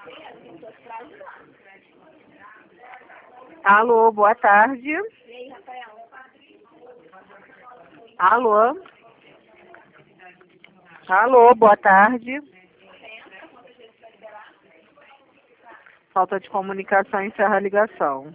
Alô, boa tarde. Alô? Alô, boa tarde. Falta de comunicação, encerra a ligação.